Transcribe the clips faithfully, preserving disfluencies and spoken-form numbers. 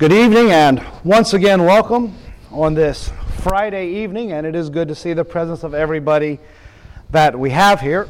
Good evening, and once again welcome on this Friday evening, and it is good to see the presence of everybody that we have here.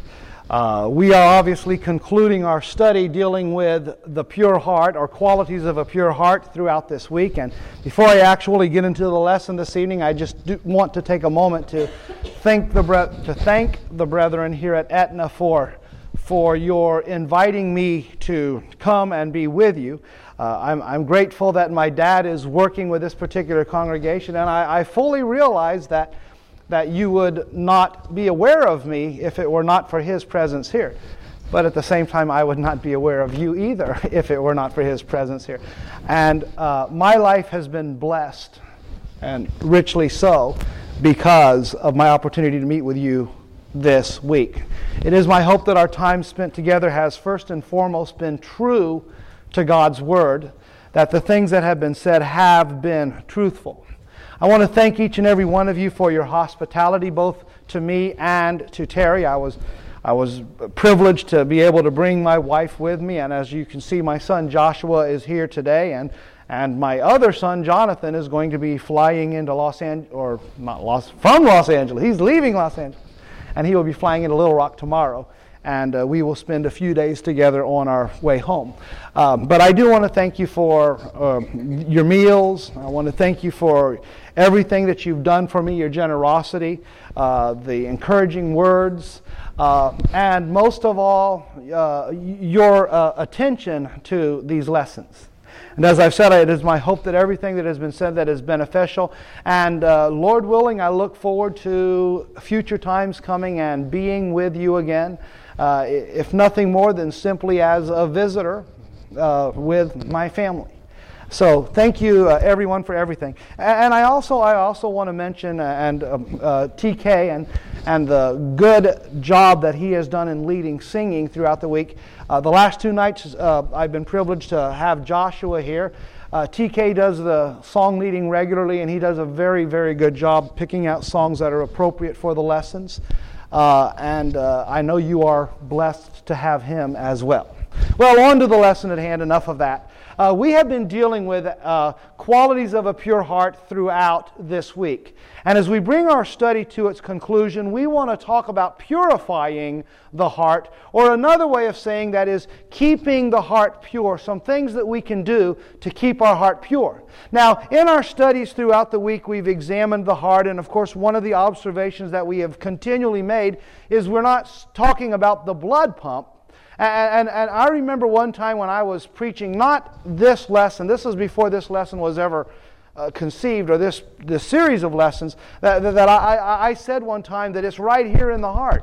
Uh, we are obviously concluding our study dealing with the pure heart, or qualities of a pure heart, throughout this week. And before I actually get into the lesson this evening, I just do want to take a moment to thank the bre- to thank the brethren here at Etna for for your inviting me to come and be with you. Uh, I'm, I'm grateful that my dad is working with this particular congregation, and I, I fully realize that that you would not be aware of me if it were not for his presence here. But at the same time, I would not be aware of you either if it were not for his presence here. And uh, my life has been blessed, and richly so, because of my opportunity to meet with you this week. It is my hope that our time spent together has first and foremost been true to God's Word, that the things that have been said have been truthful. I want to thank each and every one of you for your hospitality, both to me and to Terry. I was I was privileged to be able to bring my wife with me, and as you can see, my son Joshua is here today, and and my other son Jonathan is going to be flying into Los Angeles, or not Los, from Los Angeles. He's leaving Los Angeles, and he will be flying into Little Rock tomorrow. And uh, we will spend a few days together on our way home. Um, but I do want to thank you for uh, your meals. I want to thank you for everything that you've done for me, your generosity, uh, the encouraging words, uh, and most of all, uh, your uh, attention to these lessons. And as I've said, it is my hope that everything that has been said that is beneficial. And uh, Lord willing, I look forward to future times coming and being with you again. Uh, if nothing more than simply as a visitor uh, with my family. So thank you, uh, everyone, for everything. And I also I also want to mention uh, and um, uh, T K and and the good job that he has done in leading singing throughout the week. Uh, the last two nights uh, I've been privileged to have Joshua here. Uh, T K does the song leading regularly, and he does a very, very good job picking out songs that are appropriate for the lessons. Uh, and uh, I know you are blessed to have him as well. Well, on to the lesson at hand, enough of that. Uh, we have been dealing with uh, qualities of a pure heart throughout this week. And as we bring our study to its conclusion, we want to talk about purifying the heart, or another way of saying that is keeping the heart pure, some things that we can do to keep our heart pure. Now, in our studies throughout the week, we've examined the heart, and of course, one of the observations that we have continually made is we're not talking about the blood pump. And, and, and I remember one time when I was preaching, not this lesson, this was before this lesson was ever uh, conceived, or this, this series of lessons, that, that I, I said one time that it's right here in the heart.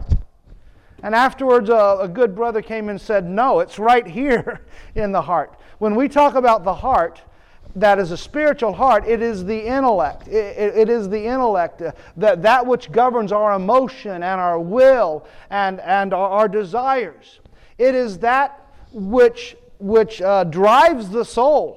And afterwards, a, a good brother came and said, no, it's right here in the heart. When we talk about the heart, that is a spiritual heart, it is the intellect. It, it, it is the intellect, uh, that, that which governs our emotion and our will and, and our, our desires. It is that which, which uh, drives the soul.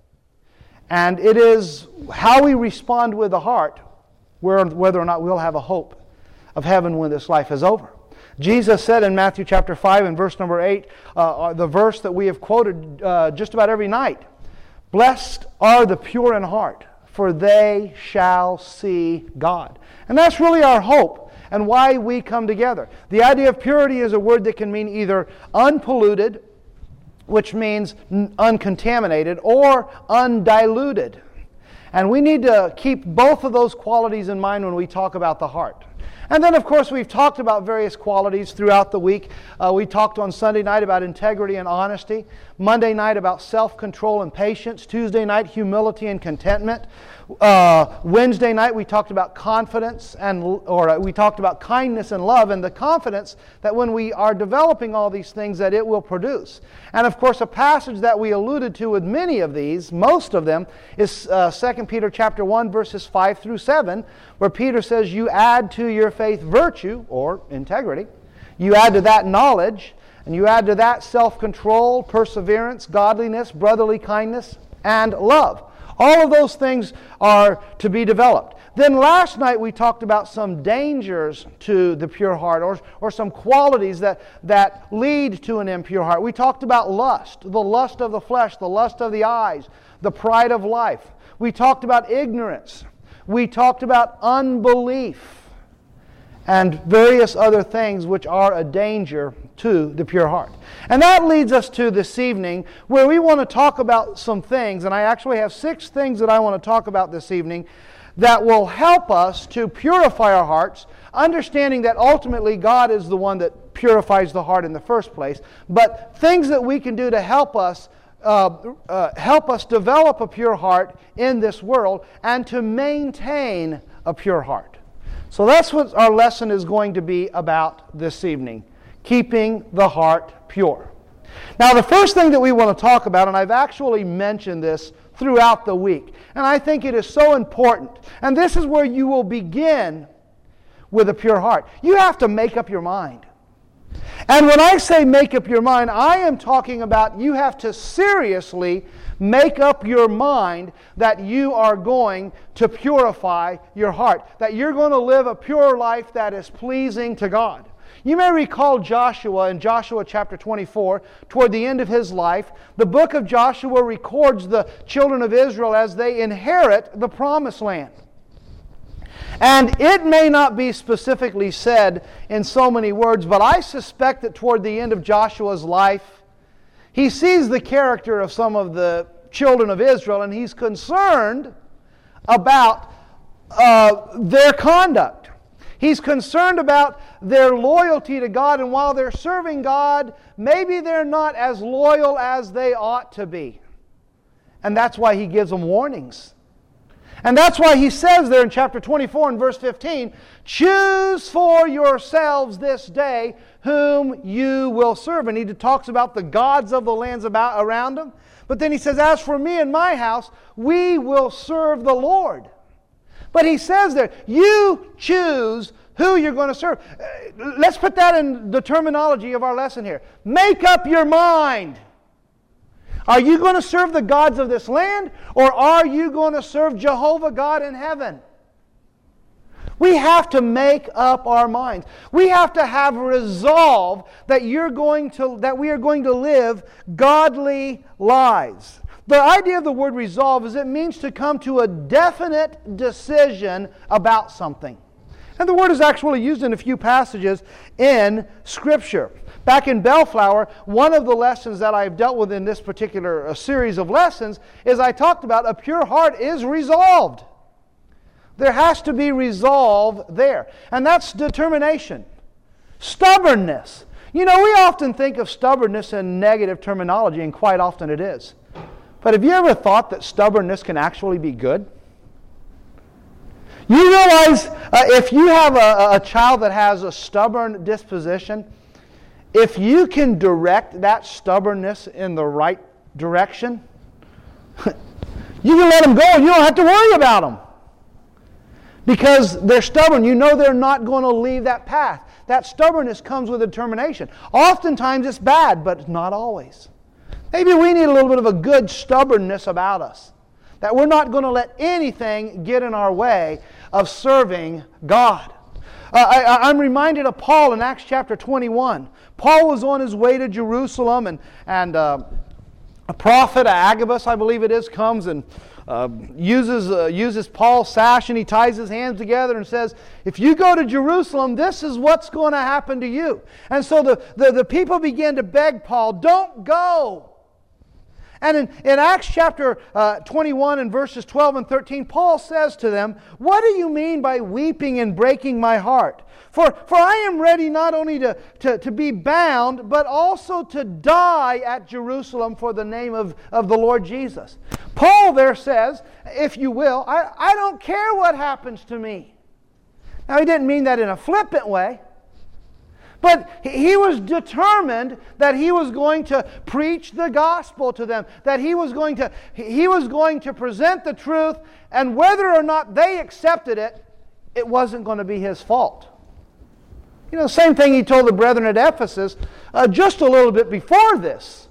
And it is how we respond with the heart, where, whether or not we'll have a hope of heaven when this life is over. Jesus said in Matthew chapter five and verse number eight, uh, the verse that we have quoted uh, just about every night, "Blessed are the pure in heart, for they shall see God." And that's really our hope and why we come together. The idea of purity is a word that can mean either unpolluted, which means uncontaminated, or undiluted. And we need to keep both of those qualities in mind when we talk about the heart. And then, of course, we've talked about various qualities throughout the week. Uh, we talked on Sunday night about integrity and honesty. Monday night about self-control and patience. Tuesday night, humility and contentment. Uh, Wednesday night, we talked about confidence, and or uh, we talked about kindness and love, and the confidence that when we are developing all these things, that it will produce. And, of course, a passage that we alluded to with many of these, most of them, is uh, Second Peter chapter one, verses five through seven, where Peter says, you add to your faith virtue, or integrity. You add to that knowledge, and you add to that self-control, perseverance, godliness, brotherly kindness, and love. All of those things are to be developed. Then last night we talked about some dangers to the pure heart, or, or some qualities that, that lead to an impure heart. We talked about lust, the lust of the flesh, the lust of the eyes, the pride of life. We talked about ignorance. We talked about unbelief and various other things which are a danger to the pure heart. And that leads us to this evening, where we want to talk about some things, and I actually have six things that I want to talk about this evening that will help us to purify our hearts, understanding that ultimately God is the one that purifies the heart in the first place, but things that we can do to help us uh, uh, help us develop a pure heart in this world and to maintain a pure heart. So that's what our lesson is going to be about this evening, keeping the heart pure. Now, the first thing that we want to talk about, and I've actually mentioned this throughout the week, and I think it is so important, and this is where you will begin with a pure heart. You have to make up your mind. And when I say make up your mind, I am talking about you have to seriously make up your mind that you are going to purify your heart, that you're going to live a pure life that is pleasing to God. You may recall Joshua in Joshua chapter twenty-four, toward the end of his life. The book of Joshua records the children of Israel as they inherit the promised land. And it may not be specifically said in so many words, but I suspect that toward the end of Joshua's life, he sees the character of some of the children of Israel, and he's concerned about uh, their conduct. He's concerned about their loyalty to God, and while they're serving God, maybe they're not as loyal as they ought to be. And that's why he gives them warnings. And that's why he says there in chapter twenty-four and verse fifteen, choose for yourselves this day whom you will serve. And he talks about the gods of the lands about around them. But then he says, as for me and my house, we will serve the Lord. But he says there, you choose who you're going to serve. Let's put that in the terminology of our lesson here. Make up your mind. Are you going to serve the gods of this land, or are you going to serve Jehovah God in heaven? We have to make up our minds. We have to have resolve that you're going to that we are going to live godly lives. The idea of the word resolve is it means to come to a definite decision about something. And the word is actually used in a few passages in Scripture. Back in Bellflower, one of the lessons that I've dealt with in this particular uh, series of lessons is I talked about a pure heart is resolved. There has to be resolve there. And that's determination. Stubbornness. You know, we often think of stubbornness in negative terminology, and quite often it is. But have you ever thought that stubbornness can actually be good? You realize uh, if you have a, a child that has a stubborn disposition, if you can direct that stubbornness in the right direction, you can let them go and you don't have to worry about them. Because they're stubborn. You know they're not going to leave that path. That stubbornness comes with determination. Oftentimes it's bad, but not always. Maybe we need a little bit of a good stubbornness about us. That we're not going to let anything get in our way of serving God. Uh, I, I'm reminded of Paul in Acts chapter twenty-one. Paul was on his way to Jerusalem, and, and uh, a prophet, Agabus, I believe it is, comes and uh, uses, uh, uses Paul's sash, and he ties his hands together and says, if you go to Jerusalem, this is what's going to happen to you. And so the, the, the people began to beg Paul, don't go. And in, in Acts chapter uh, twenty-one and verses twelve and thirteen, Paul says to them, what do you mean by weeping and breaking my heart? For, for I am ready not only to, to, to be bound, but also to die at Jerusalem for the name of, of the Lord Jesus. Paul there says, if you will, I, I don't care what happens to me. Now he didn't mean that in a flippant way. But he was determined that he was going to preach the gospel to them, that he was going to he was going to present the truth, and whether or not they accepted it, it wasn't going to be his fault. You know, same thing he told the brethren at Ephesus uh, just a little bit before this.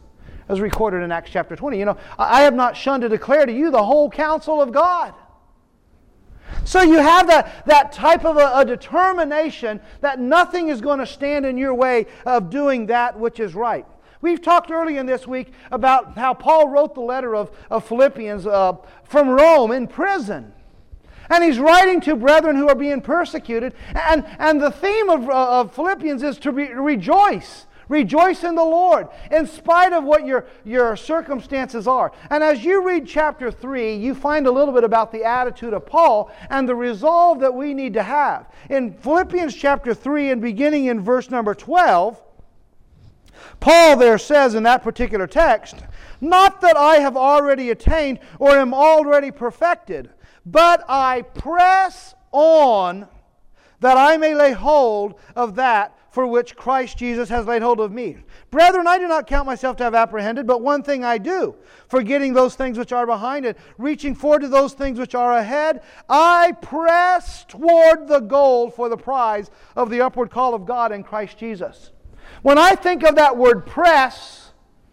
as recorded in Acts chapter twenty. You know, I have not shunned to declare to you the whole counsel of God. So you have that, that type of a, a determination that nothing is going to stand in your way of doing that which is right. We've talked earlier in this week about how Paul wrote the letter of, of Philippians uh, from Rome in prison. And he's writing to brethren who are being persecuted. And, and the theme of, uh, of Philippians is to re- rejoice. Rejoice in the Lord, in spite of what your, your circumstances are. And as you read chapter three, you find a little bit about the attitude of Paul and the resolve that we need to have. In Philippians chapter three, and beginning in verse number twelve, Paul there says in that particular text, "Not that I have already attained or am already perfected, but I press on that I may lay hold of that for which Christ Jesus has laid hold of me. Brethren, I do not count myself to have apprehended, but one thing I do, forgetting those things which are behind and reaching forward to those things which are ahead, I press toward the goal for the prize of the upward call of God in Christ Jesus." When I think of that word press,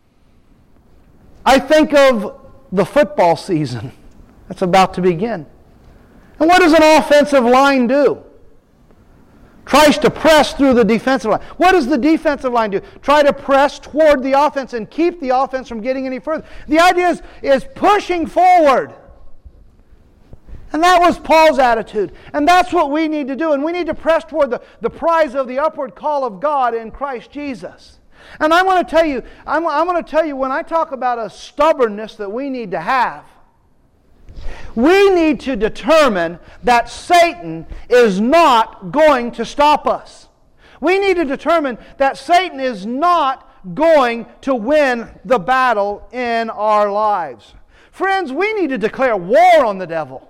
I think of the football season that's about to begin. And what does an offensive line do? Tries to press through the defensive line. What does the defensive line do? Try to press toward the offense and keep the offense from getting any further. The idea is, is pushing forward. And that was Paul's attitude. And that's what we need to do. And we need to press toward the, the prize of the upward call of God in Christ Jesus. And I want to tell you, I'm, I'm going to tell you, when I talk about a stubbornness that we need to have, we need to determine that Satan is not going to stop us. We need to determine that Satan is not going to win the battle in our lives. Friends, we need to declare war on the devil.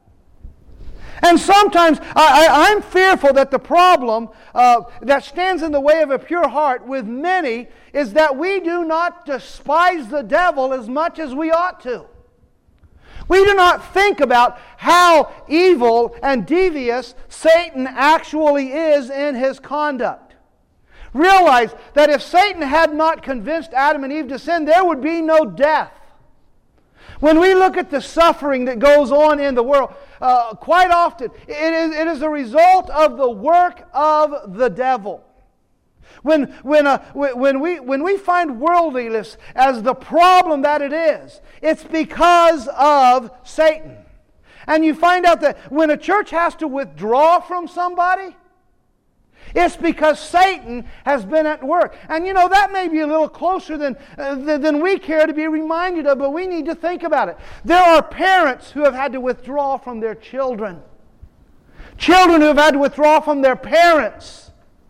And sometimes I, I, I'm fearful that the problem uh, that stands in the way of a pure heart with many is that we do not despise the devil as much as we ought to. We do not think about how evil and devious Satan actually is in his conduct. Realize that if Satan had not convinced Adam and Eve to sin, there would be no death. When we look at the suffering that goes on in the world, uh, quite often it is, it is a result of the work of the devil. When, when, uh, when, we, when we find worldliness as the problem that it is, it's because of Satan. And you find out that when a church has to withdraw from somebody, it's because Satan has been at work. And you know, that may be a little closer than, uh, than we care to be reminded of, but we need to think about it. There are parents who have had to withdraw from their children. Children who have had to withdraw from their parents.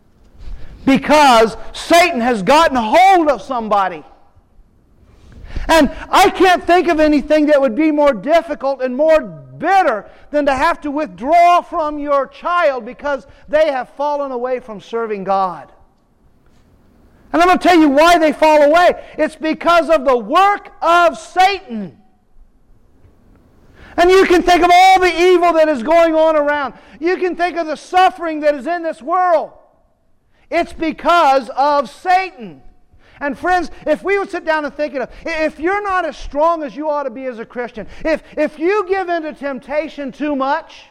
Because Satan has gotten hold of somebody. And I can't think of anything that would be more difficult and more bitter than to have to withdraw from your child because they have fallen away from serving God. And I'm going to tell you why they fall away. It's because of the work of Satan. And you can think of all the evil that is going on around. You can think of the suffering that is in this world. It's because of Satan. And friends, if we would sit down and think of it, if you're not as strong as you ought to be as a Christian, if, if you give in to temptation too much,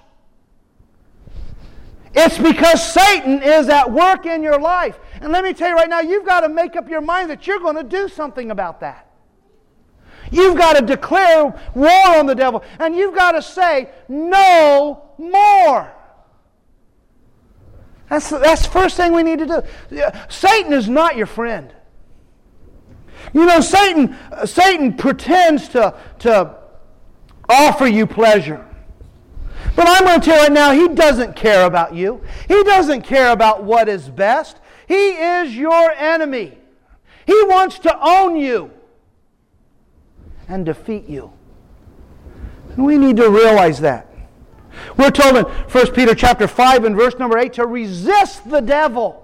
it's because Satan is at work in your life. And let me tell you right now, you've got to make up your mind that you're going to do something about that. You've got to declare war on the devil. And you've got to say, no more. That's, that's the first thing we need to do. Satan is not your friend. You know, Satan, uh, Satan pretends to, to offer you pleasure. But I'm going to tell you right now, he doesn't care about you. He doesn't care about what is best. He is your enemy. He wants to own you and defeat you. And we need to realize that. We're told in First Peter chapter five and verse number eight to resist the devil.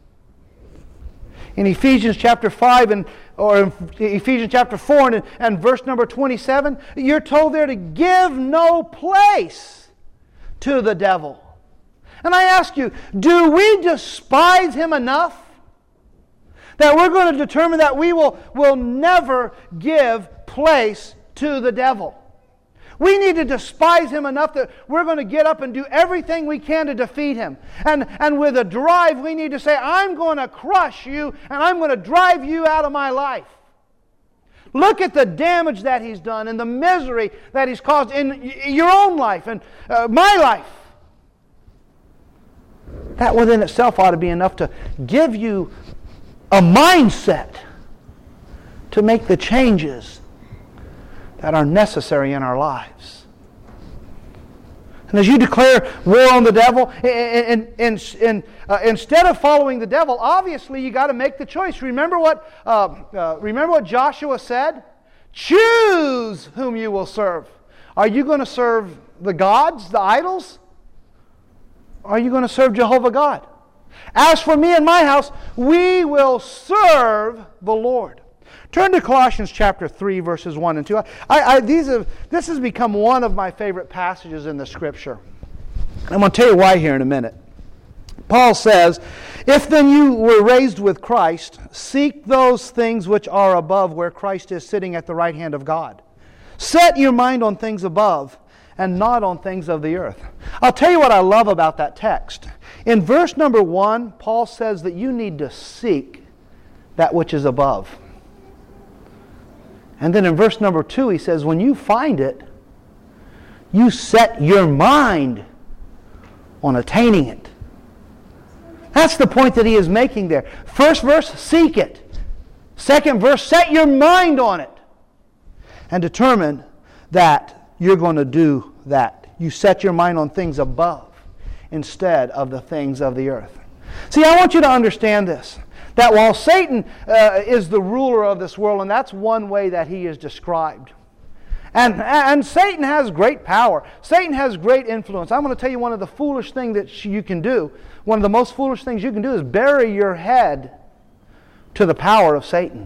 In Ephesians chapter five and or in Ephesians chapter four and, and verse number twenty-seven, you're told there to give no place to the devil. And I ask you, do we despise him enough That we're going to determine that we will, will never give place to the devil. We need to despise him enough that we're going to get up and do everything we can to defeat him. And, and with a drive, we need to say, I'm going to crush you and I'm going to drive you out of my life. Look at the damage that he's done and the misery that he's caused in your own life and uh, my life. That within itself ought to be enough to give you a mindset to make the changes that are necessary in our lives. And as you declare war on the devil, in, in, in, uh, instead of following the devil, obviously you got to make the choice. Remember what, uh, uh, remember what Joshua said? Choose whom you will serve. Are you going to serve the gods, the idols? Or are you going to serve Jehovah God? As for me and my house, we will serve the Lord. Turn to Colossians chapter three, verses one and two. I, I, these have, this has become one of my favorite passages in the Scripture. I'm going to tell you why here in a minute. Paul says, if then you were raised with Christ, seek those things which are above, where Christ is sitting at the right hand of God. Set your mind on things above, and not on things of the earth. I'll tell you what I love about that text. In verse number one, Paul says that you need to seek that which is above. And then in verse number two, he says, when you find it, you set your mind on attaining it. That's the point that he is making there. First verse, seek it. Second verse, set your mind on it. And determine that you're going to do that. You set your mind on things above instead of the things of the earth. See, I want you to understand this. That while Satan uh, is the ruler of this world, and that's one way that he is described. And, and Satan has great power. Satan has great influence. I'm going to tell you one of the foolish things that you can do. One of the most foolish things you can do is bury your head to the power of Satan.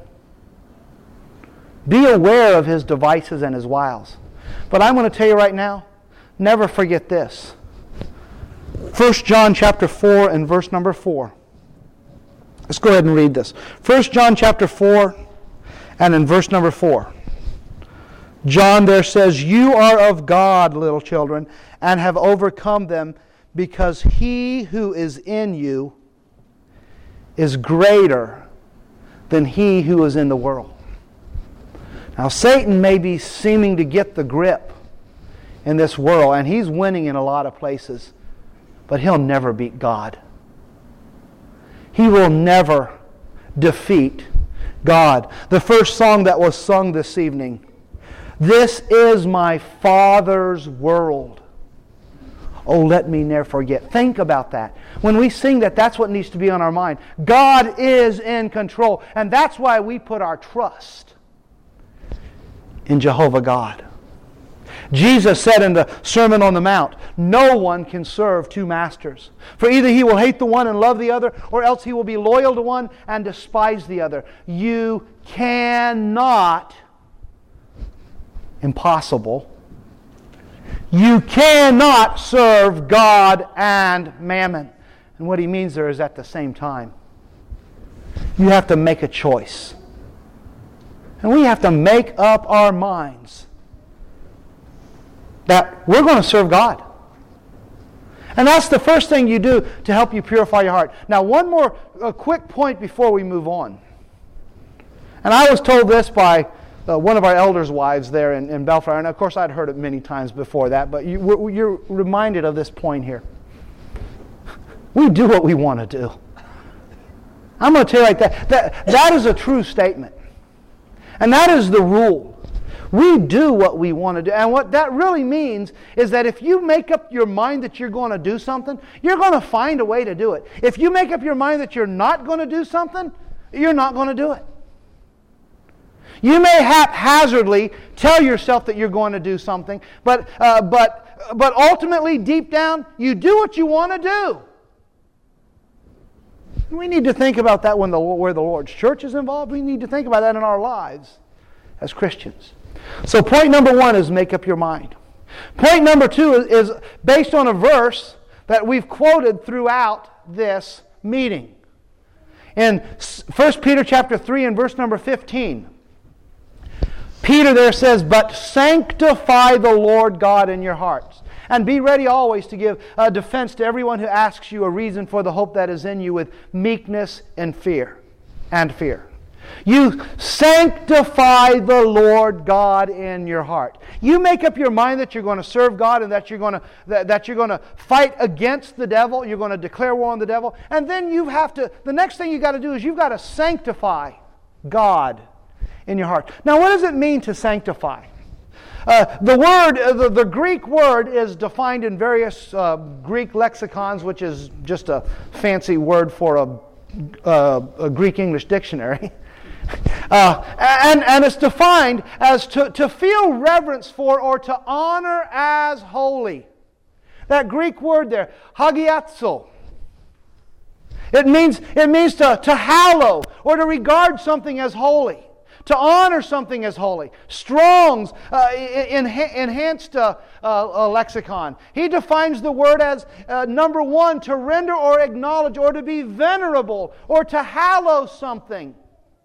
Be aware of his devices and his wiles. But I'm going to tell you right now, never forget this. First John chapter four and verse number four. Let's go ahead and read this. First John chapter four and in verse number four. John there says, you are of God, little children, and have overcome them, because he who is in you is greater than he who is in the world. Now Satan may be seeming to get the grip in this world, and he's winning in a lot of places, but he'll never beat God. He will never defeat God. The first song that was sung this evening, this is my Father's world. Oh, let me never forget. Think about that. When we sing that, that's what needs to be on our mind. God is in control. And that's why we put our trust in Jehovah God. Jesus said in the Sermon on the Mount, no one can serve two masters. For either he will hate the one and love the other, or else he will be loyal to one and despise the other. You cannot, impossible, you cannot serve God and mammon. And what he means there is at the same time. You have to make a choice. And we have to make up our minds that we're going to serve God. And that's the first thing you do to help you purify your heart. Now, one more a quick point before we move on. And I was told this by uh, one of our elders' wives there in, in Bellflower. And of course, I'd heard it many times before that. But you, you're reminded of this point here. We do what we want to do. I'm going to tell you like that. That, that is a true statement. And that is the rule. We do what we want to do. And what that really means is that if you make up your mind that you're going to do something, you're going to find a way to do it. If you make up your mind that you're not going to do something, you're not going to do it. You may haphazardly tell yourself that you're going to do something, but, uh, but, but ultimately, deep down, you do what you want to do. We need to think about that when the, where the Lord's church is involved. We need to think about that in our lives as Christians. So point number one is make up your mind. Point number two is, is based on a verse that we've quoted throughout this meeting. In First Peter chapter three and verse number fifteen, Peter there says, "But sanctify the Lord God in your hearts, and be ready always to give a defense to everyone who asks you a reason for the hope that is in you with meekness and fear, and fear." You sanctify the Lord God in your heart. You make up your mind that you're going to serve God and that you're going to that, that you're going to fight against the devil. You're going to declare war on the devil, and then you have to. The next thing you got to do is you've got to sanctify God in your heart. Now, what does it mean to sanctify? Uh, the word, uh, the, the Greek word is defined in various uh, Greek lexicons, which is just a fancy word for a, uh, a Greek English dictionary. Uh, and, and it's defined as to, to feel reverence for or to honor as holy. That Greek word there, hagiazo. It means, it means to, to hallow or to regard something as holy. To honor something as holy. Strong's uh, en- enhanced uh, uh, lexicon. He defines the word as uh, number one, to render or acknowledge or to be venerable or to hallow something.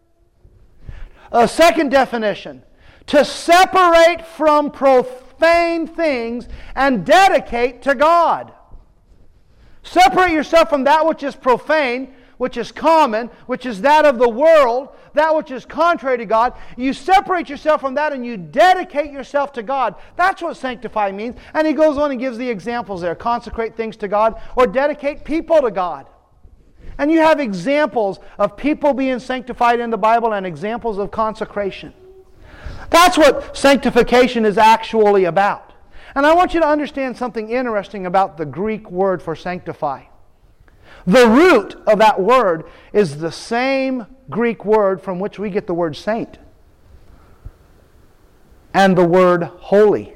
A second definition, to separate from profane things and dedicate to God. Separate yourself from that which is profane, which is common, which is that of the world, that which is contrary to God. You separate yourself from that and you dedicate yourself to God. That's what sanctify means. And he goes on and gives the examples there. Consecrate things to God or dedicate people to God. And you have examples of people being sanctified in the Bible and examples of consecration. That's what sanctification is actually about. And I want you to understand something interesting about the Greek word for sanctify. The root of that word is the same Greek word from which we get the word saint and the word holy.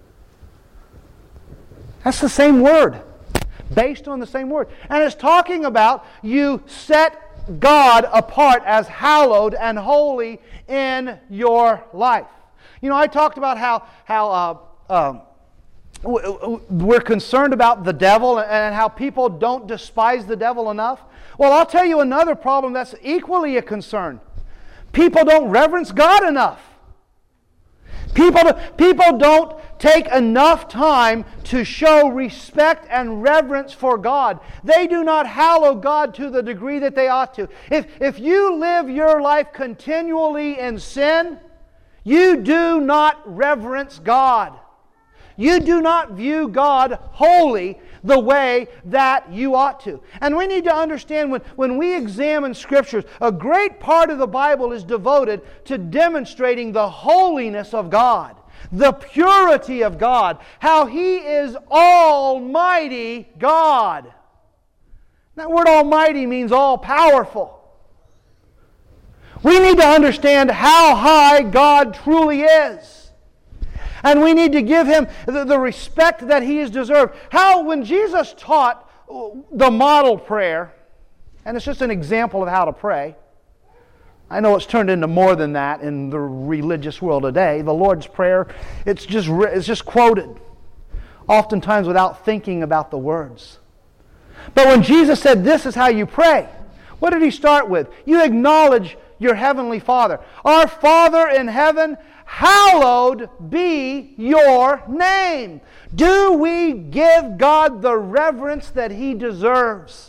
That's the same word, based on the same word. And it's talking about you set God apart as hallowed and holy in your life. You know, I talked about how, how uh, um, we're concerned about the devil and how people don't despise the devil enough. Well, I'll tell you another problem that's equally a concern. People don't reverence God enough. People, people don't take enough time to show respect and reverence for God. They do not hallow God to the degree that they ought to. If, if you live your life continually in sin, you do not reverence God. You do not view God holy the way that you ought to. And we need to understand when, when we examine Scriptures, a great part of the Bible is devoted to demonstrating the holiness of God, the purity of God, how He is Almighty God. That word Almighty means all-powerful. We need to understand how high God truly is. And we need to give Him the, the respect that He has deserved. How, when Jesus taught the model prayer, and it's just an example of how to pray. I know it's turned into more than that in the religious world today. The Lord's Prayer, it's just, it's just quoted, oftentimes without thinking about the words. But when Jesus said, "This is how you pray," what did He start with? You acknowledge your Heavenly Father. Our Father in heaven, hallowed be your name. Do we give God the reverence that He deserves?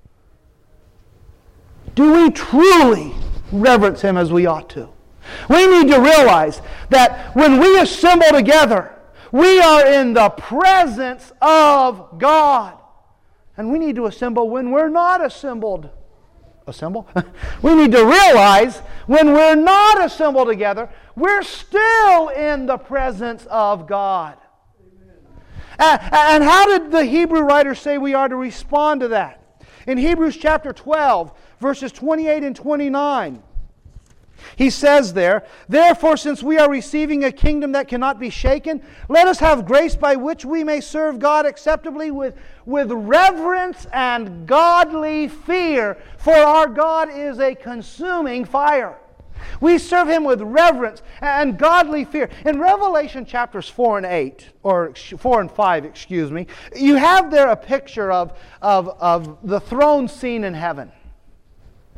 Do we truly reverence Him as we ought to? We need to realize that when we assemble together, we are in the presence of God. And we need to assemble when we're not assembled. Assemble? We need to realize when we're not assembled together, we're still in the presence of God. And, and how did the Hebrew writer say we are to respond to that? In Hebrews chapter twelve, verses twenty-eight and twenty-nine, he says there, "Therefore, since we are receiving a kingdom that cannot be shaken, let us have grace by which we may serve God acceptably with, with reverence and godly fear, for our God is a consuming fire." We serve Him with reverence and godly fear. In Revelation chapters four and eight, or four and five, excuse me, you have there a picture of, of, of the throne scene in heaven.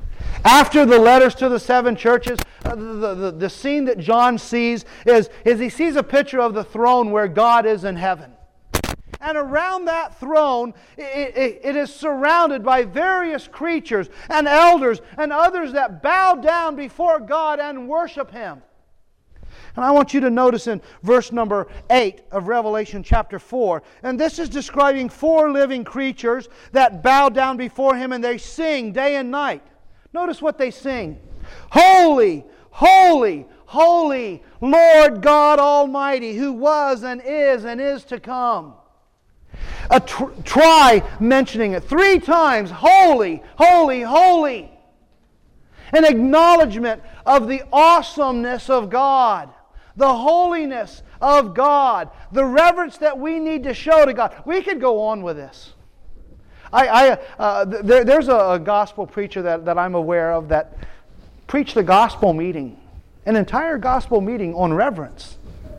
After the letters to the seven churches, uh, the, the, the scene that John sees is, is he sees a picture of the throne where God is in heaven. And around that throne, it, it, it is surrounded by various creatures and elders and others that bow down before God and worship Him. And I want you to notice in verse number eight of Revelation chapter four, and this is describing four living creatures that bow down before Him and they sing day and night. Notice what they sing. Holy, holy, holy, Lord God Almighty, who was and is and is to come. A tr- try mentioning it three times. Holy, holy, holy. An acknowledgement of the awesomeness of God. The holiness of God. The reverence that we need to show to God. We could go on with this. I, I, uh, there, there's a, a gospel preacher that, that I'm aware of that preached a gospel meeting. An entire gospel meeting on reverence.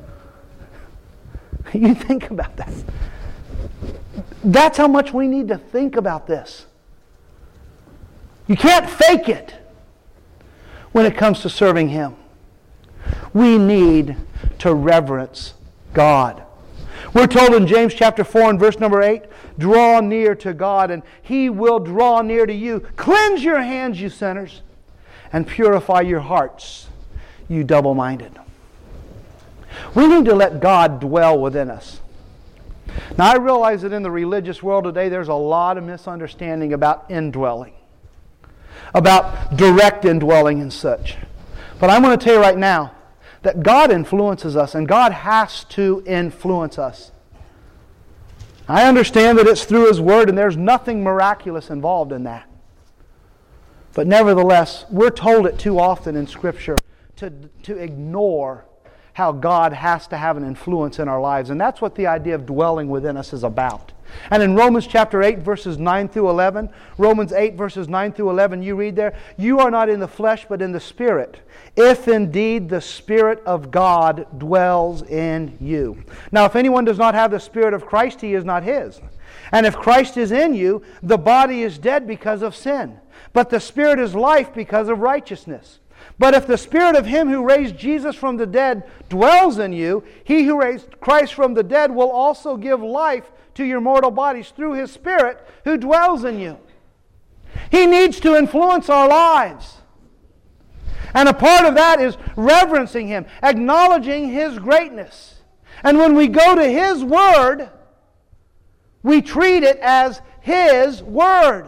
You think about that. That's how much we need to think about this. You can't fake it when it comes to serving Him. We need to reverence God. We're told in James chapter four and verse number eight, draw near to God and He will draw near to you. Cleanse your hands, you sinners, and purify your hearts, you double-minded. We need to let God dwell within us. Now, I realize that in the religious world today, there's a lot of misunderstanding about indwelling, about direct indwelling and such. But I'm going to tell you right now that God influences us, and God has to influence us. I understand that it's through His Word, and there's nothing miraculous involved in that. But nevertheless, we're told it too often in Scripture to, to ignore how God has to have an influence in our lives. And that's what the idea of dwelling within us is about. And in Romans chapter eight, verses nine through eleven, Romans eight, verses nine through eleven, you read there, you are not in the flesh, but in the Spirit, if indeed the Spirit of God dwells in you. Now, if anyone does not have the Spirit of Christ, he is not his. And if Christ is in you, the body is dead because of sin, but the Spirit is life because of righteousness. But if the Spirit of Him who raised Jesus from the dead dwells in you, He who raised Christ from the dead will also give life to your mortal bodies through His Spirit who dwells in you. He needs to influence our lives. And a part of that is reverencing Him, acknowledging His greatness. And when we go to His Word, we treat it as His Word.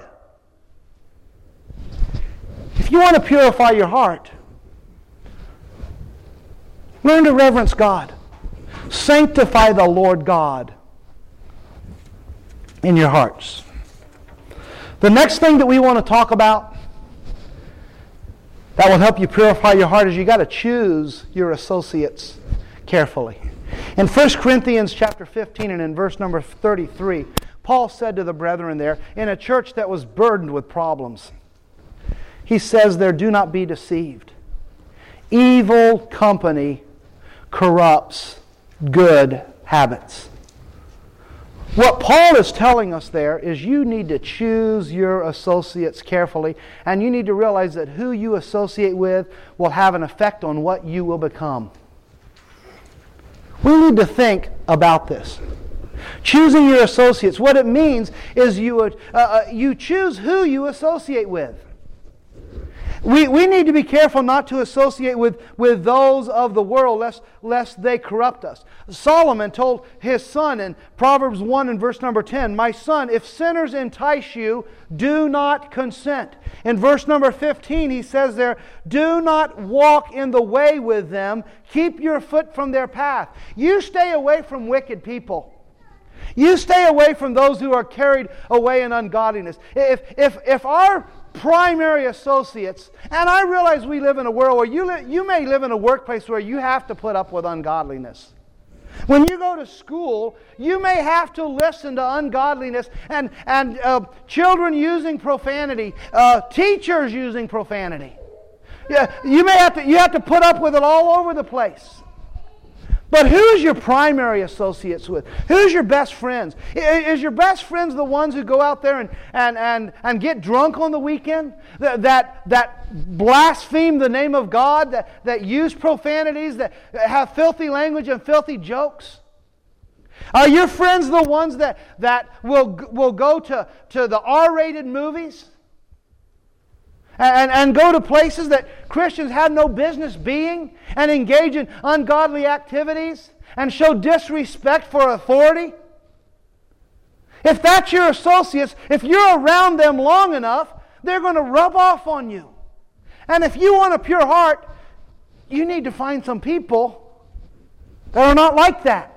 If you want to purify your heart, learn to reverence God. Sanctify the Lord God in your hearts. The next thing that we want to talk about that will help you purify your heart is you got to choose your associates carefully. In First Corinthians chapter fifteen and in verse number thirty-three, Paul said to the brethren there, in a church that was burdened with problems, he says there, do not be deceived. Evil company corrupts good habits. What Paul is telling us there is you need to choose your associates carefully, and you need to realize that who you associate with will have an effect on what you will become. We need to think about this. Choosing your associates, what it means is you, uh, uh, you choose who you associate with. We, we need to be careful not to associate with, with those of the world lest, lest they corrupt us. Solomon told his son in Proverbs one and verse number ten, my son, if sinners entice you, do not consent. In verse number fifteen, he says there, do not walk in the way with them. Keep your foot from their path. You stay away from wicked people. You stay away from those who are carried away in ungodliness. If, if, if our primary associates, and I realize we live in a world where you, li- you may live in a workplace where you have to put up with ungodliness. When you go to school, you may have to listen to ungodliness and, and uh, children using profanity, uh, teachers using profanity. Yeah, you may have to, you have to put up with it all over the place. But who's your primary associates with? Who's your best friends? Is your best friends the ones who go out there and, and, and, and get drunk on the weekend? That, that, that blaspheme the name of God? That, that use profanities? That have filthy language and filthy jokes? Are your friends the ones that, that will, will go to, to the R-rated movies? And, and go to places that Christians have no business being and engage in ungodly activities and show disrespect for authority? If that's your associates, if you're around them long enough, they're going to rub off on you. And if you want a pure heart, you need to find some people that are not like that.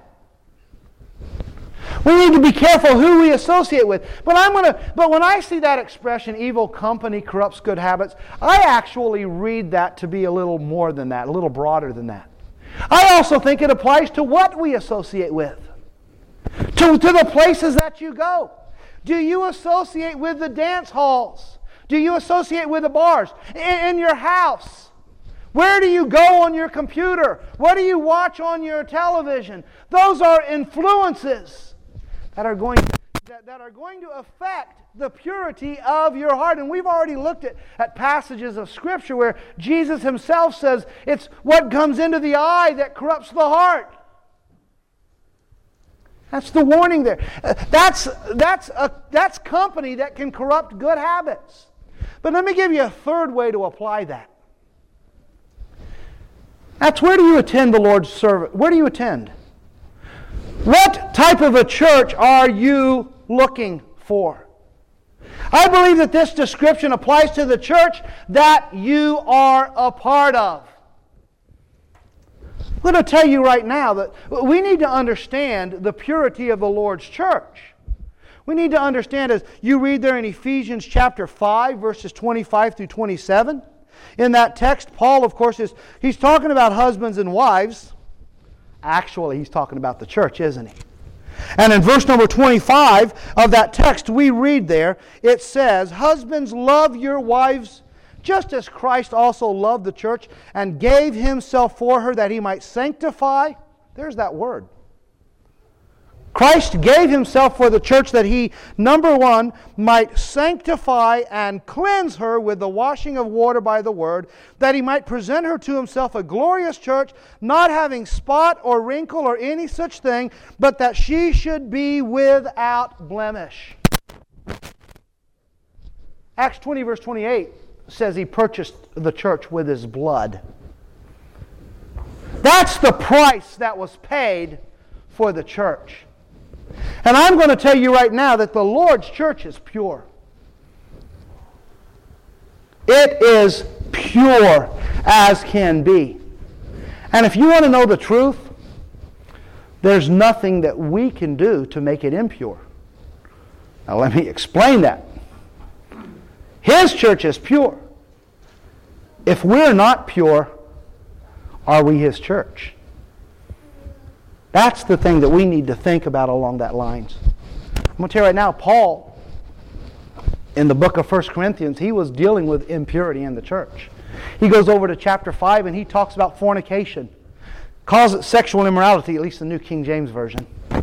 We need to be careful who we associate with. But I'm going to. But when I see that expression, evil company corrupts good habits, I actually read that to be a little more than that, a little broader than that. I also think it applies to what we associate with, to, to the places that you go. Do you associate with the dance halls? Do you associate with the bars? In, in your house? Where do you go on your computer? What do you watch on your television? Those are influences that are going that, that are going to affect the purity of your heart. And we've already looked at, at passages of Scripture where Jesus Himself says it's what comes into the eye that corrupts the heart. That's the warning there. Uh, that's, that's, a, that's company that can corrupt good habits. But let me give you a third way to apply that. That's where do you attend the Lord's service? Where do you attend? What type of a church are you looking for? I believe that this description applies to the church that you are a part of. I'm going to tell you right now that we need to understand the purity of the Lord's church. We need to understand, as you read there in Ephesians chapter five, verses twenty-five through twenty-seven. In that text, Paul, of course, is he's talking about husbands and wives. Actually, he's talking about the church, isn't he? And in verse number twenty-five of that text we read there, it says, "Husbands, love your wives, just as Christ also loved the church and gave Himself for her that He might sanctify." There's that word. Christ gave Himself for the church that He, number one, might sanctify and cleanse her with the washing of water by the Word, that He might present her to Himself a glorious church, not having spot or wrinkle or any such thing, but that she should be without blemish. Acts twenty verse twenty-eight says He purchased the church with His blood. That's the price that was paid for the church. And I'm going to tell you right now that the Lord's church is pure. It is pure as can be. And if you want to know the truth, there's nothing that we can do to make it impure. Now let me explain that. His church is pure. If we're not pure, are we His church? That's the thing that we need to think about along that lines. I'm going to tell you right now, Paul, in the book of First Corinthians, he was dealing with impurity in the church. He goes over to chapter five and he talks about fornication. Calls it sexual immorality, at least the New King James Version.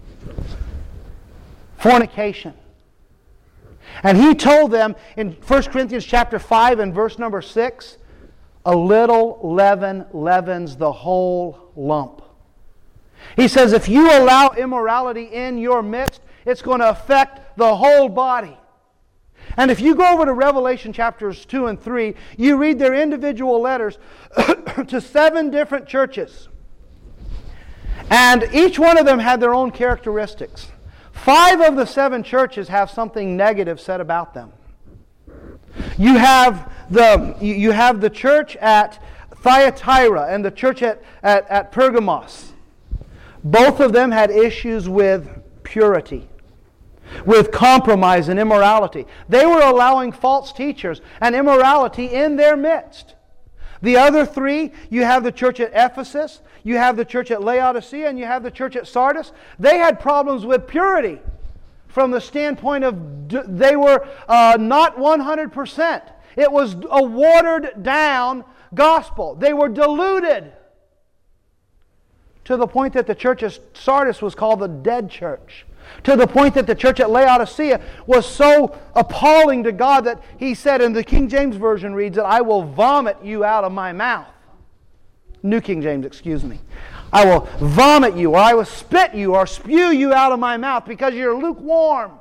Fornication. And he told them in First Corinthians chapter five and verse number six, a little leaven leavens the whole lump. He says if you allow immorality in your midst, it's going to affect the whole body. And if you go over to Revelation chapters two and three, you read their individual letters to seven different churches. And each one of them had their own characteristics. Five of the seven churches have something negative said about them. You have the, you have the church at Thyatira and the church at, at, at Pergamos. Both of them had issues with purity, with compromise and immorality. They were allowing false teachers and immorality in their midst. The other three, you have the church at Ephesus, you have the church at Laodicea, and you have the church at Sardis. They had problems with purity from the standpoint of they were uh, not one hundred percent. It was a watered down gospel. They were diluted. to the point that the church of Sardis was called the dead church, to the point that the church at Laodicea was so appalling to God that He said, in the King James Version reads that, I will vomit you out of my mouth. New King James, excuse me. I will vomit you, or I will spit you, or spew you out of my mouth because you're lukewarm.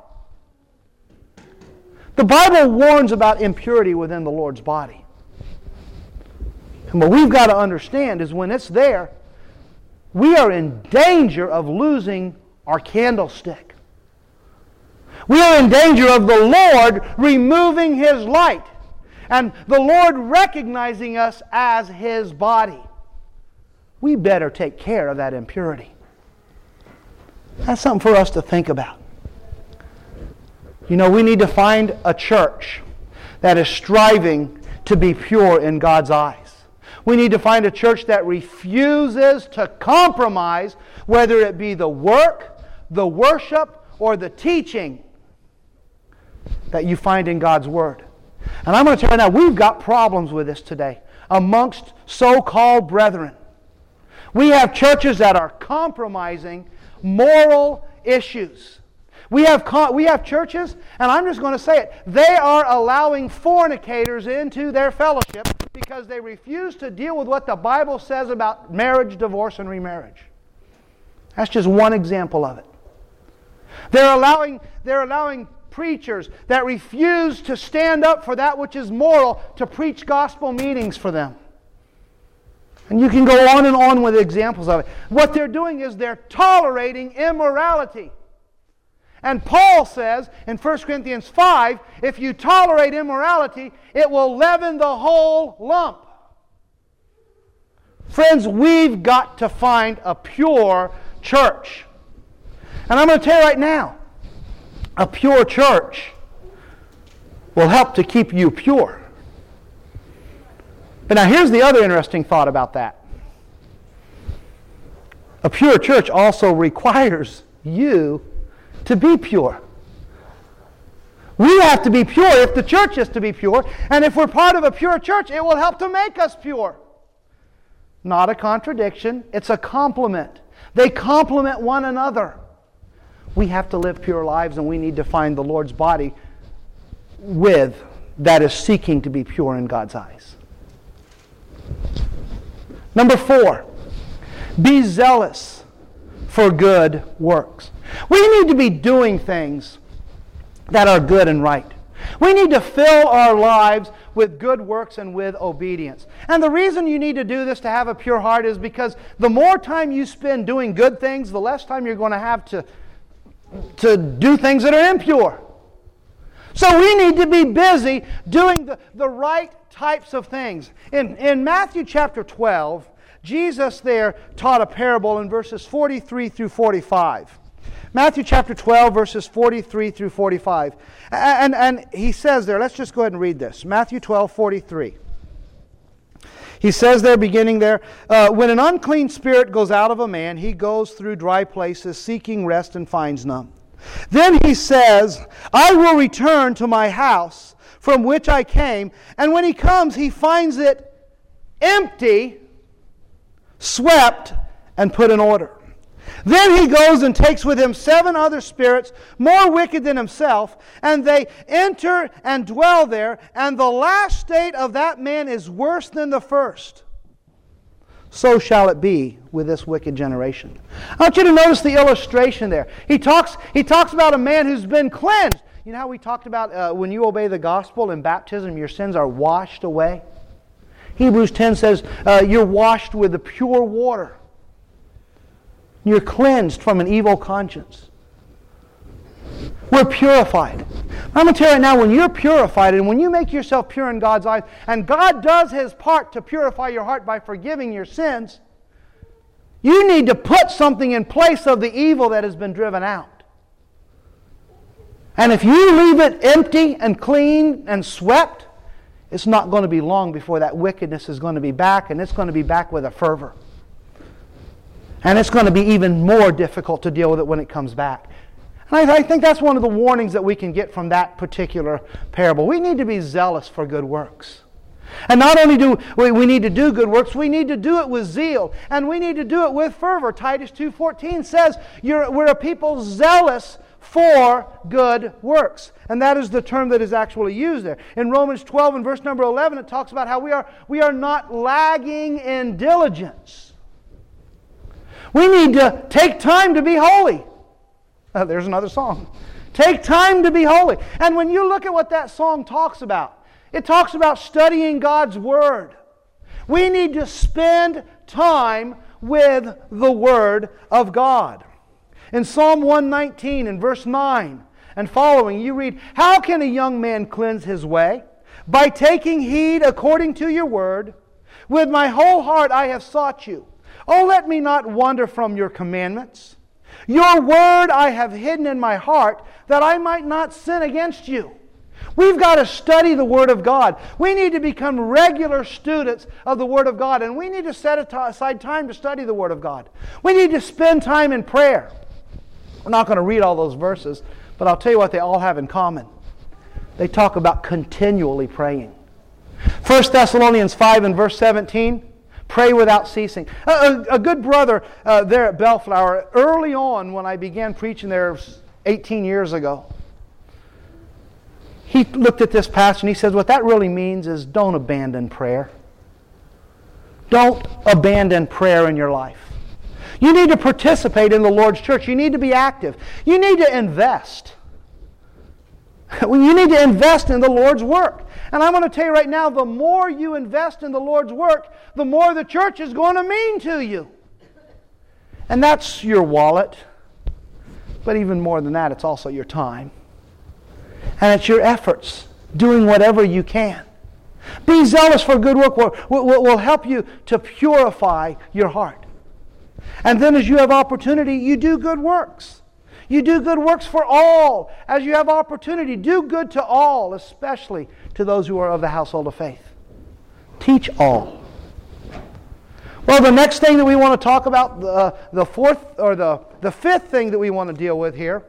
The Bible warns about impurity within the Lord's body. And what we've got to understand is when it's there, we are in danger of losing our candlestick. We are in danger of the Lord removing His light and the Lord recognizing us as His body. We better take care of that impurity. That's something for us to think about. You know, we need to find a church that is striving to be pure in God's eyes. We need to find a church that refuses to compromise, whether it be the work, the worship, or the teaching that you find in God's Word. And I'm going to tell you now, we've got problems with this today amongst so-called brethren. We have churches that are compromising moral issues. We have we have churches, and I'm just going to say it, they are allowing fornicators into their fellowship because they refuse to deal with what the Bible says about marriage, divorce, and remarriage. That's just one example of it. They're allowing, they're allowing preachers that refuse to stand up for that which is moral to preach gospel meetings for them. And you can go on and on with examples of it. What they're doing is they're tolerating immorality. And Paul says in First Corinthians five, if you tolerate immorality, it will leaven the whole lump. Friends, we've got to find a pure church. And I'm going to tell you right now, a pure church will help to keep you pure. But now here's the other interesting thought about that. A pure church also requires you to be pure. We have to be pure if the church is to be pure, and if we're part of a pure church, it will help to make us pure. Not a contradiction, it's a complement. They complement one another. We have to live pure lives, and we need to find the Lord's body with that is seeking to be pure in God's eyes. Number four, be zealous for good works. We need to be doing things that are good and right. We need to fill our lives with good works and with obedience. And the reason you need to do this to have a pure heart is because the more time you spend doing good things, the less time you're going to have to, to do things that are impure. So we need to be busy doing the, the right types of things. In, in Matthew chapter twelve, Jesus there taught a parable in verses forty-three through forty-five. Matthew chapter twelve, verses forty-three through forty-five. And, and he says there, let's just go ahead and read this. Matthew twelve, forty-three. He says there, beginning there, uh, when an unclean spirit goes out of a man, he goes through dry places, seeking rest and finds none. Then he says, I will return to my house from which I came. And when he comes, he finds it empty, swept, and put in order. Then he goes and takes with him seven other spirits more wicked than himself, and they enter and dwell there, and the last state of that man is worse than the first. So shall it be with this wicked generation. I want you to notice the illustration there. He talks, he talks about a man who's been cleansed. You know how we talked about uh, when you obey the gospel in baptism, your sins are washed away? Hebrews ten says uh, you're washed with the pure water. You're cleansed from an evil conscience. We're purified. I'm going to tell you right now, when you're purified and when you make yourself pure in God's eyes, and God does His part to purify your heart by forgiving your sins, you need to put something in place of the evil that has been driven out. And if you leave it empty and clean and swept, it's not going to be long before that wickedness is going to be back, and it's going to be back with a fervor. And it's going to be even more difficult to deal with it when it comes back. And I, I think that's one of the warnings that we can get from that particular parable. We need to be zealous for good works. And not only do we, we need to do good works, we need to do it with zeal. And we need to do it with fervor. Titus two fourteen says you're, we're a people zealous for good works. And that is the term that is actually used there. In Romans twelve and verse number eleven, it talks about how we are, we are not lagging in diligence. We need to take time to be holy. Uh, there's another song. Take time to be holy. And when you look at what that song talks about, it talks about studying God's Word. We need to spend time with the Word of God. In Psalm one nineteen and verse nine and following, you read, "How can a young man cleanse his way? By taking heed according to your word. With my whole heart I have sought you. Oh, let me not wander from your commandments. Your word I have hidden in my heart, that I might not sin against you." We've got to study the Word of God. We need to become regular students of the Word of God, and we need to set aside time to study the Word of God. We need to spend time in prayer. I'm not going to read all those verses, but I'll tell you what they all have in common. They talk about continually praying. First Thessalonians five and verse seventeen, pray without ceasing. A, a, a good brother uh, there at Bellflower, early on when I began preaching there eighteen years ago, he looked at this passage and he says, what that really means is don't abandon prayer. Don't abandon prayer in your life. You need to participate in the Lord's church. You need to be active. You need to invest. You need to invest in the Lord's work. And I'm going to tell you right now, the more you invest in the Lord's work, the more the church is going to mean to you. And that's your wallet. But even more than that, it's also your time. And it's your efforts, doing whatever you can. Be zealous for good work will, will, will help you to purify your heart. And then as you have opportunity, you do good works. You do good works for all. As you have opportunity, do good to all, especially to those who are of the household of faith. Teach all. Well, the next thing that we want to talk about, the, the fourth or the, the fifth thing that we want to deal with here,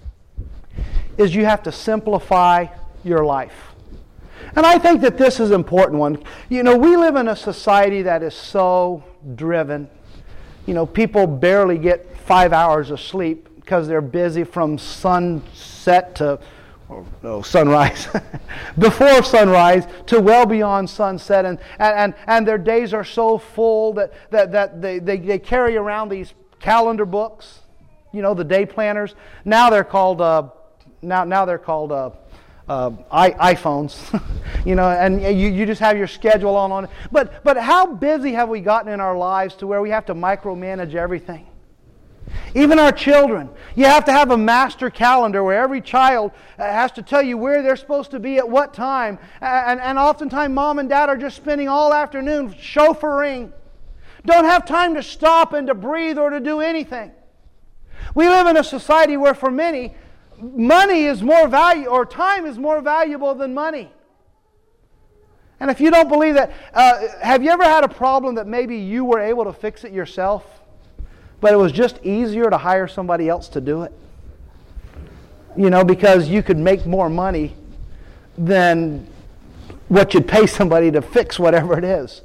is you have to simplify your life. And I think that this is an important one. You know, we live in a society that is so driven. You know, people barely get five hours of sleep because they're busy from sunset to or, no, sunrise, before sunrise to well beyond sunset. And, and, and their days are so full that, that, that they, they, they carry around these calendar books, you know, the day planners. Now they're called... Uh, Now, now they're called uh, uh, I, iPhones, you know, and you, you just have your schedule on on it. But but how busy have we gotten in our lives to where we have to micromanage everything? Even our children, you have to have a master calendar where every child has to tell you where they're supposed to be at what time, and and oftentimes mom and dad are just spending all afternoon chauffeuring, don't have time to stop and to breathe or to do anything. We live in a society where for many, money is more value, or time is more valuable than money. And if you don't believe that, uh, have you ever had a problem that maybe you were able to fix it yourself, but it was just easier to hire somebody else to do it? You know, because you could make more money than what you'd pay somebody to fix whatever it is.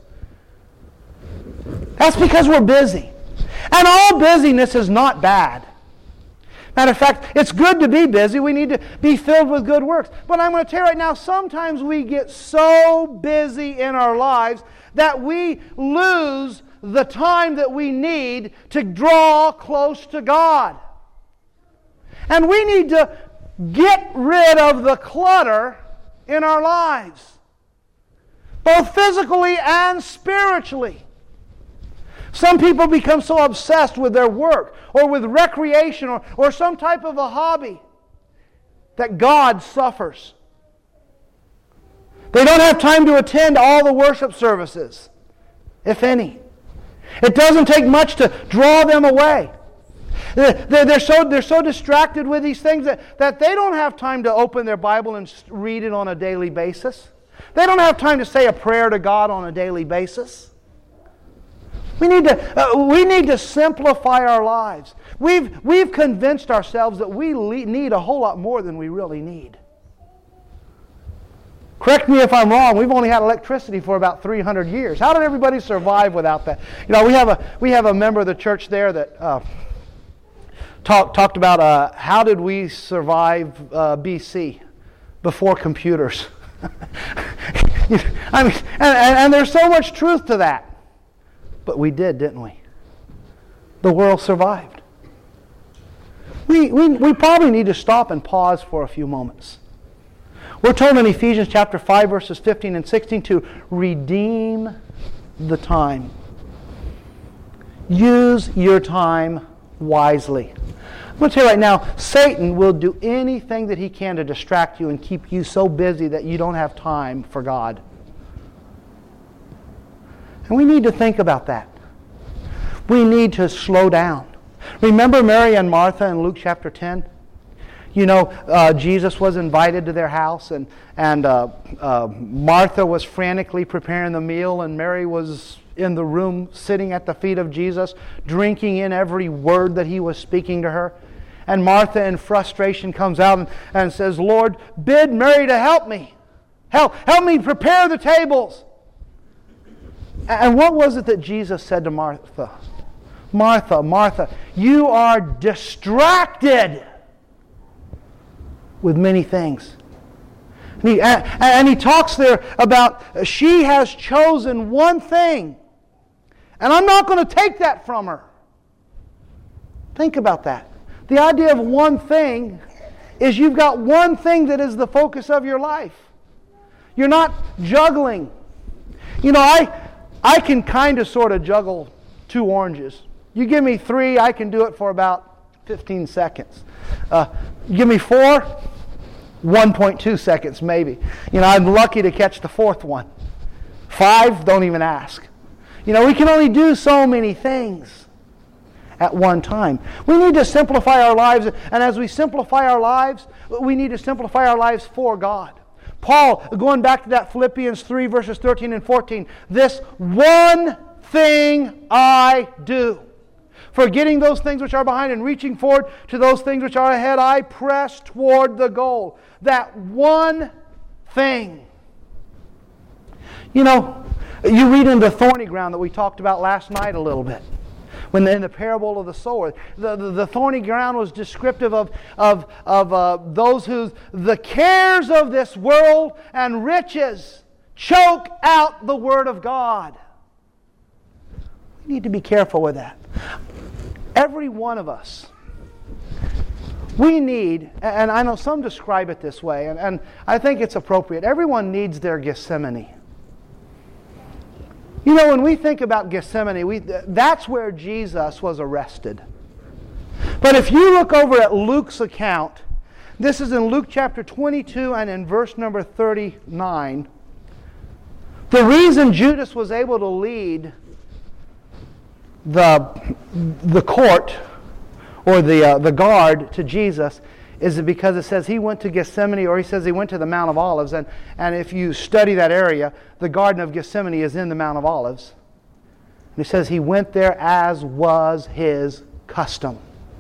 That's because we're busy. And all busyness is not bad. Matter of fact, it's good to be busy. We need to be filled with good works. But I'm going to tell you right now, sometimes we get so busy in our lives that we lose the time that we need to draw close to God. And we need to get rid of the clutter in our lives, both physically and spiritually. Some people become so obsessed with their work or with recreation or, or some type of a hobby that God suffers. They don't have time to attend all the worship services, if any. It doesn't take much to draw them away. They're, they're, so, they're so distracted with these things that, that they don't have time to open their Bible and read it on a daily basis. They don't have time to say a prayer to God on a daily basis. We need to uh, we need to simplify our lives. We've we've convinced ourselves that we le- need a whole lot more than we really need. Correct me if I'm wrong, we've only had electricity for about three hundred years. How did everybody survive without that? You know, we have a we have a member of the church there that uh, talk, talked about uh, how did we survive uh, B C before computers. I mean, and, and, and there's so much truth to that. But we did, didn't we? The world survived. We, we, we probably need to stop and pause for a few moments. We're told in Ephesians chapter five, verses fifteen and sixteen to redeem the time. Use your time wisely. I'm going to tell you right now, Satan will do anything that he can to distract you and keep you so busy that you don't have time for God. And we need to think about that. We need to slow down. Remember Mary and Martha in Luke chapter ten? You know, uh, Jesus was invited to their house, and, and uh, uh, Martha was frantically preparing the meal, and Mary was in the room sitting at the feet of Jesus, drinking in every word that he was speaking to her. And Martha in frustration comes out and, and says, Lord, bid Mary to help me. Help, help me prepare the tables. And what was it that Jesus said to Martha? Martha, Martha, you are distracted with many things. And he, and, and he talks there about she has chosen one thing, and I'm not going to take that from her. Think about that. The idea of one thing is you've got one thing that is the focus of your life. You're not juggling. You know, I I can kind of sort of juggle two oranges. You give me three, I can do it for about fifteen seconds. Uh, give me four, one point two seconds maybe. You know, I'm lucky to catch the fourth one. Five, don't even ask. You know, we can only do so many things at one time. We need to simplify our lives, and as we simplify our lives, we need to simplify our lives for God. Paul, going back to that Philippians three, verses thirteen and fourteen, this one thing I do, forgetting those things which are behind and reaching forward to those things which are ahead, I press toward the goal. That one thing. You know, you read in the thorny ground that we talked about last night a little bit. When in the parable of the sower, the, the, the thorny ground was descriptive of, of, of uh, those who the cares of this world and riches choke out the Word of God. We need to be careful with that. Every one of us, we need, and I know some describe it this way, and, and I think it's appropriate, everyone needs their Gethsemane. You know, when we think about Gethsemane, we, that's where Jesus was arrested. But if you look over at Luke's account, this is in Luke chapter twenty-two and in verse number thirty-nine, the reason Judas was able to lead the, the court or the, uh, the guard to Jesus is because it says he went to Gethsemane, or he says he went to the Mount of Olives. And, and if you study that area, the Garden of Gethsemane is in the Mount of Olives. And he says he went there as was his custom.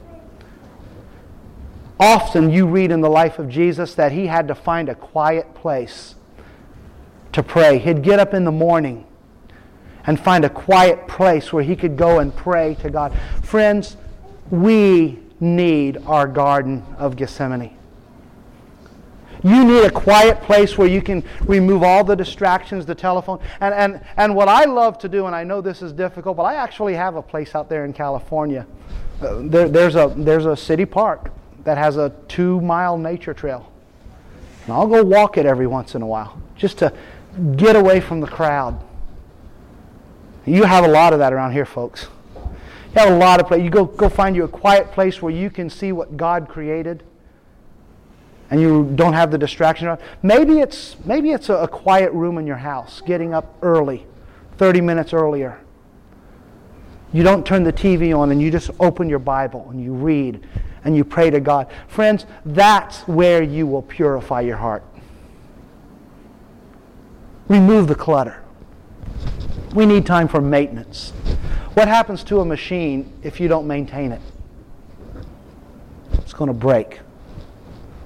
Often you read in the life of Jesus that he had to find a quiet place to pray. He'd get up in the morning and find a quiet place where he could go and pray to God. Friends, we need our Garden of Gethsemane. You need a quiet place where you can remove all the distractions, the telephone. And, and, and what I love to do, and I know this is difficult, but I actually have a place out there in California. Uh, there, there's, a, there's a city park that has a two-mile nature trail. And I'll go walk it every once in a while, just to get away from the crowd. You have a lot of that around here, folks. You have a lot of place. You go go find you a quiet place where you can see what God created, and you don't have the distraction around. Maybe it's maybe it's a, a quiet room in your house, getting up early, thirty minutes earlier. You don't turn the T V on, and you just open your Bible and you read and you pray to God. Friends, that's where you will purify your heart. Remove the clutter. We need time for maintenance. What happens to a machine if you don't maintain it? It's going to break.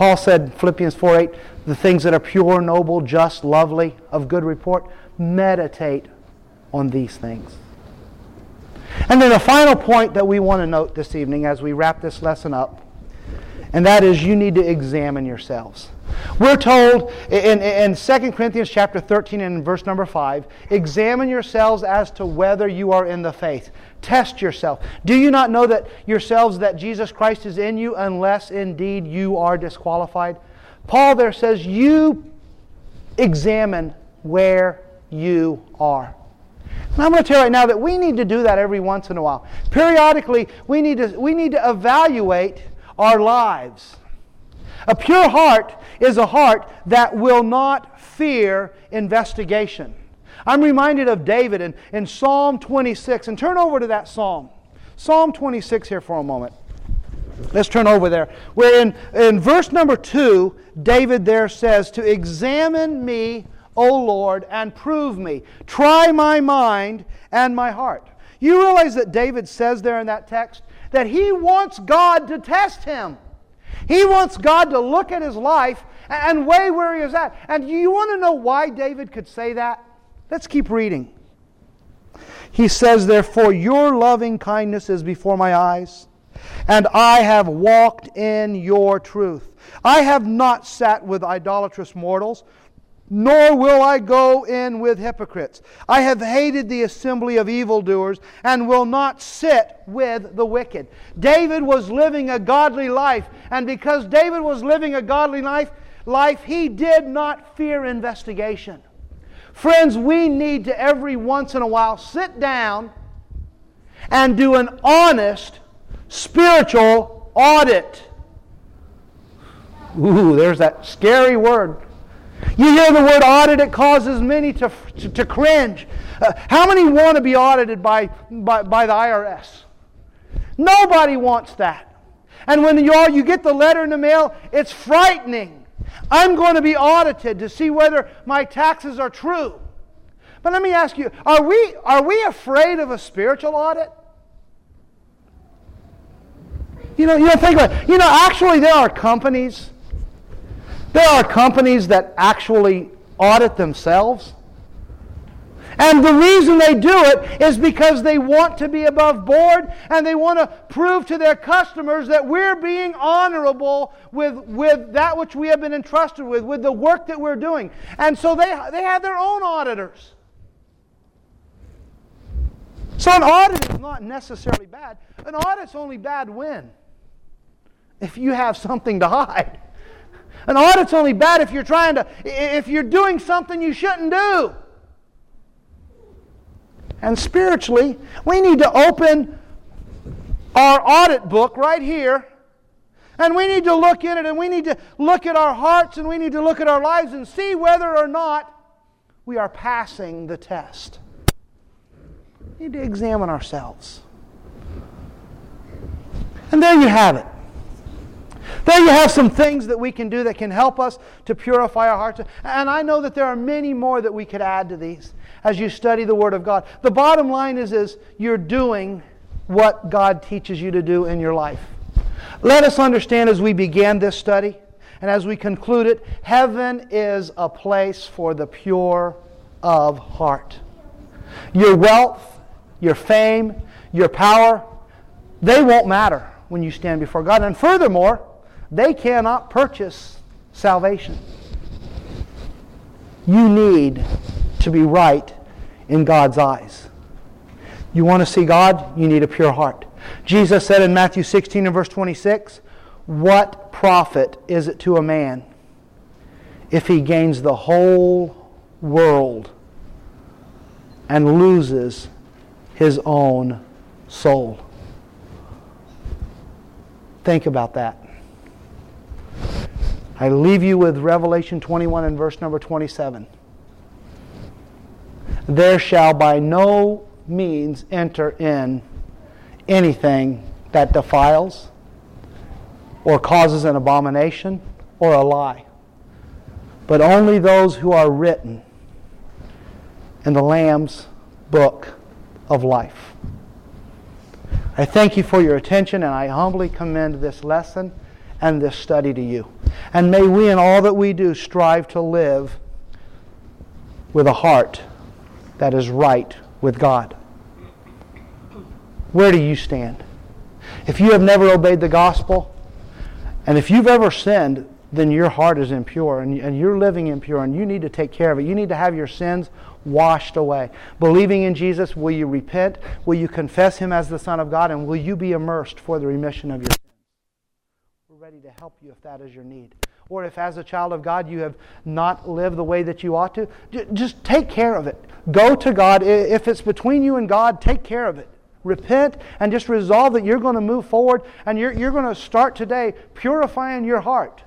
Paul said, Philippians four eight, the things that are pure, noble, just, lovely, of good report, meditate on these things. And then the final point that we want to note this evening as we wrap this lesson up, and that is you need to examine yourselves. We're told in, in Second Corinthians chapter thirteen and verse number five, examine yourselves as to whether you are in the faith. Test yourself. Do you not know that yourselves that Jesus Christ is in you, unless indeed you are disqualified? Paul there says you examine where you are. And I'm going to tell you right now that we need to do that every once in a while. Periodically, we need to, we need to evaluate our lives. A pure heart is a heart that will not fear investigation. I'm reminded of David in, in Psalm twenty-six. And turn over to that psalm. Psalm twenty-six here for a moment. Let's turn over there. Where in, in verse number two, David there says, to examine me, O Lord, and prove me. Try my mind and my heart. You realize that David says there in that text that he wants God to test him. He wants God to look at his life and weigh where he is at. And you want to know why David could say that? Let's keep reading. He says, therefore, your loving kindness is before my eyes, and I have walked in your truth. I have not sat with idolatrous mortals, nor will I go in with hypocrites. I have hated the assembly of evildoers, and will not sit with the wicked. David was living a godly life, and because David was living a godly life, life he did not fear investigation. Friends, we need to every once in a while sit down and do an honest spiritual audit. Ooh, there's that scary word. You hear the word audit, it causes many to, to, to cringe. Uh, how many want to be audited by, by, by the I R S? Nobody wants that. And when you, all, you get the letter in the mail, it's frightening. I'm going to be audited to see whether my taxes are true. But let me ask you, are we, are we afraid of a spiritual audit? You know, you know, think about it. You know, actually there are companies There are companies that actually audit themselves. And the reason they do it is because they want to be above board and they want to prove to their customers that we're being honorable with, with that which we have been entrusted with, with the work that we're doing. And so they, they have their own auditors. So an audit is not necessarily bad. An audit's only bad when? If you have something to hide. An audit's only bad if you're trying to, if you're doing something you shouldn't do. And spiritually, we need to open our audit book right here, and we need to look in it, and we need to look at our hearts, and we need to look at our lives and see whether or not we are passing the test. We need to examine ourselves. And there you have it. There you have some things that we can do that can help us to purify our hearts. And I know that there are many more that we could add to these as you study the Word of God. The bottom line is, is you're doing what God teaches you to do in your life. Let us understand as we begin this study and as we conclude it, heaven is a place for the pure of heart. Your wealth, your fame, your power, they won't matter when you stand before God. And furthermore, they cannot purchase salvation. You need to be right in God's eyes. You want to see God? You need a pure heart. Jesus said in Matthew sixteen and verse twenty-six, what profit is it to a man if he gains the whole world and loses his own soul? Think about that. I leave you with Revelation twenty-one and verse number twenty-seven. There shall by no means enter in anything that defiles or causes an abomination or a lie, but only those who are written in the Lamb's book of life. I thank you for your attention, and I humbly commend this lesson and this study to you. And may we in all that we do strive to live with a heart that is right with God. Where do you stand? If you have never obeyed the gospel, and if you've ever sinned, then your heart is impure, and, and you're living impure, and you need to take care of it. You need to have your sins washed away. Believing in Jesus, will you repent? Will you confess Him as the Son of God? And will you be immersed for the remission of your sins? We're ready to help you if that is your need. Or if as a child of God you have not lived the way that you ought to, just take care of it. Go to God. If it's between you and God, take care of it. Repent and just resolve that you're going to move forward, and you're, you're going to start today purifying your heart.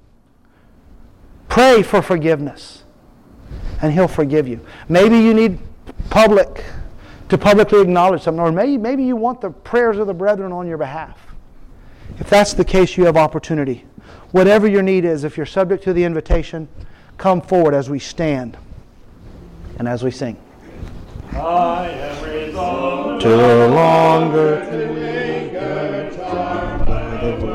Pray for forgiveness, and He'll forgive you. Maybe you need public to publicly acknowledge something, or maybe, maybe you want the prayers of the brethren on your behalf. If that's the case, you have opportunity. Whatever your need is, if you're subject to the invitation, come forward as we stand and as we sing. I am resolved to longer to linger charmed by the